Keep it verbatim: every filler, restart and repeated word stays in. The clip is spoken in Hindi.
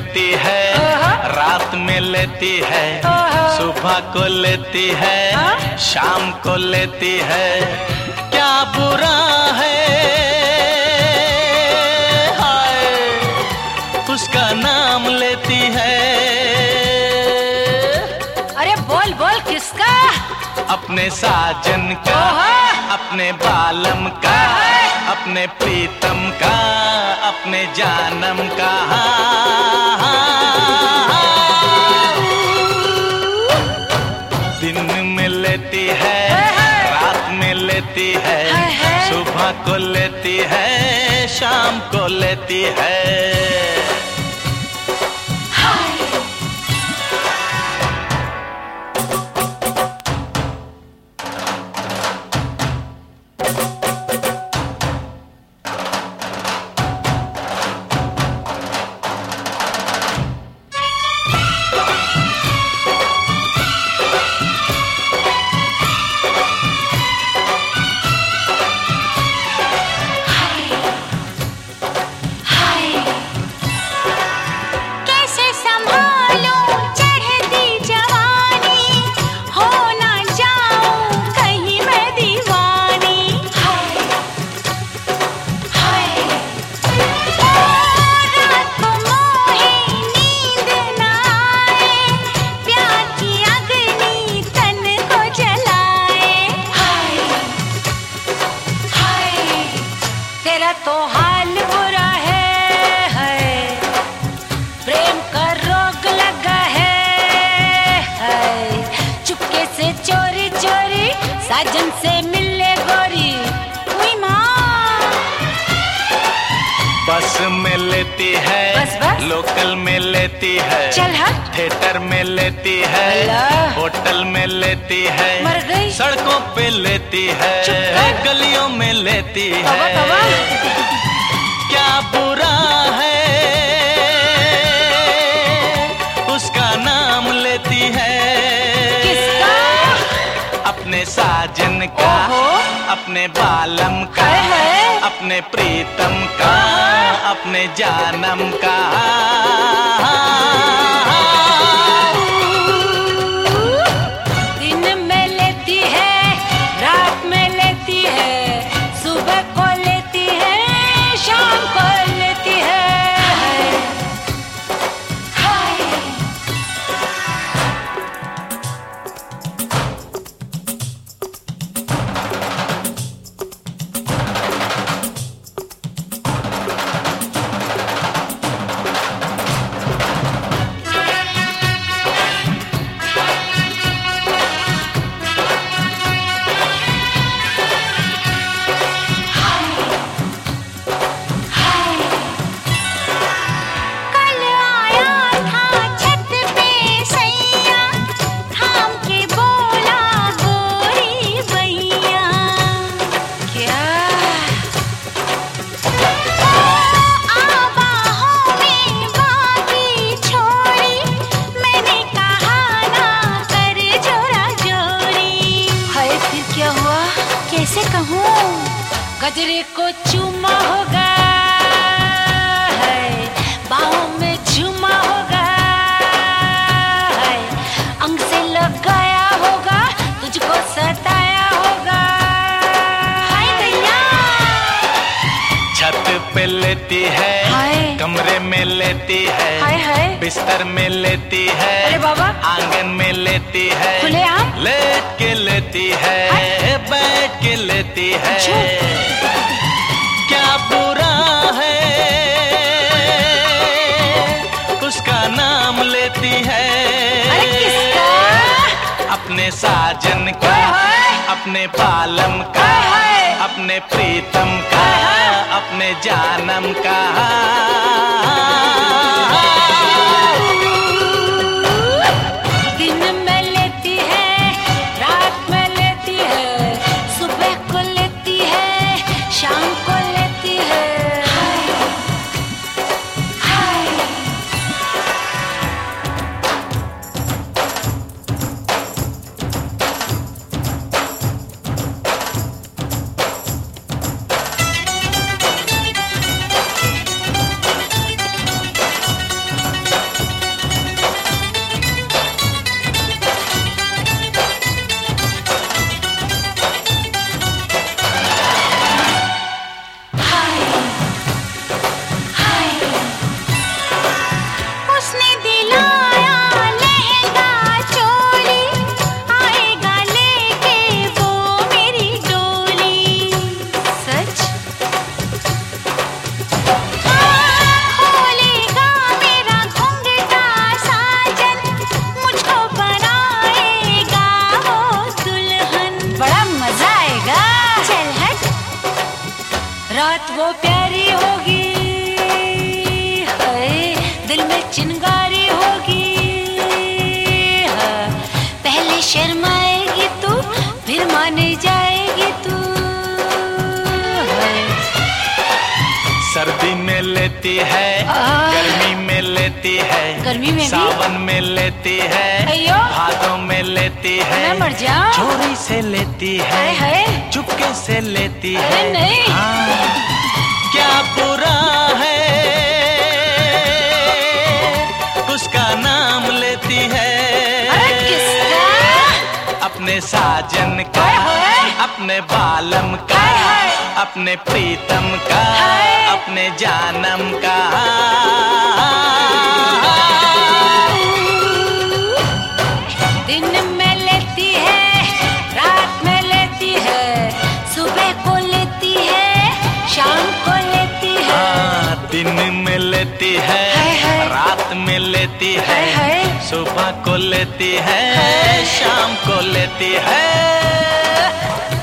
लेती है, रात में लेती है, सुबह को लेती है, शाम को लेती है। क्या बुरा है हाय उसका नाम लेती है। अरे बोल बोल किसका? अपने साजन का, अपने बालम का, अपने प्रीतम का, अपने जानम का। दिन में लेती है, रात में लेती है, सुबह को लेती है, शाम को लेती है। तो हाल बुरा है, है प्रेम का रोग लगा है, है चुपके से चोरी चोरी साजन से मिले गोरी। हुई माँ बस में लेती है, बस बस लोकल में लेती है, चल हट थिएटर में लेती है, होटल में लेती है, मर गई सड़कों पे लेती है, गलियों में लेती है। तवा, तवा। क्या बुरा है उसका नाम लेती है। किसका? अपने साजन का, अपने बालम का, है, है। अपने प्रीतम का, अपने जानम का। दिन में लेती है, रात में लेती है, सुबह को लेती है, शाम को लेती है। कैसे कहूँ गजरे को चूमा होगा, है बाहों में झूमा होगा, है अंग से लगाया होगा, तुझको सताया होगा। हाय दैया छत पे लेती है, कमरे में लेती है, हाय हाय बिस्तर में लेती है, अरे बाबा आंगन में लेती है, खुलेआम लेट के लेती है, बैठ के लेती है। क्या बुरा है उसका नाम लेती है। अरे किसका? अपने साजन का, अपने बालम का, अपने प्रीतम का, अपने जानम का। दिन में लेती है, रात में लेती है, सुबह को लेती है, शाम को लेती है। बात वो प्यारी होगी, हाय दिल में चिंगारी होगी। हाँ, पहले शर्माएगी तू, फिर माने जाएगी तू। सर्दी में लेती है, गर्मी में लेती है, गर्मी में सावन में लेती है, भादों में लेती है, मैं मर जाऊं। चोरी से लेती है, है चुपके से लेती है। अरे नहीं। हाँ, क्या बुरा है उसका नाम लेती है। अरे किसका? अपने साजन का, अपने बालम का, अपने प्रीतम का, अपने जानम का। दिन में लेती है, रात में लेती है, सुबह को लेती है, शाम को लेती है। हाँ, दिन में लेती है, रात में लेती है, सुबह को लेती है, शाम को लेती है।